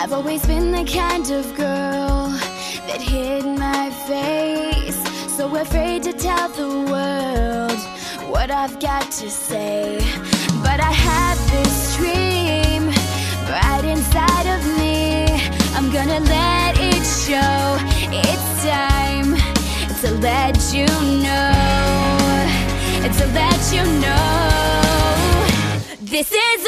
I've always been the kind of girl that hid my face, so afraid to tell the world what I've got to say. But I have this dream right inside of me. I'm gonna let it show. It's time to let you know. To let you know. This is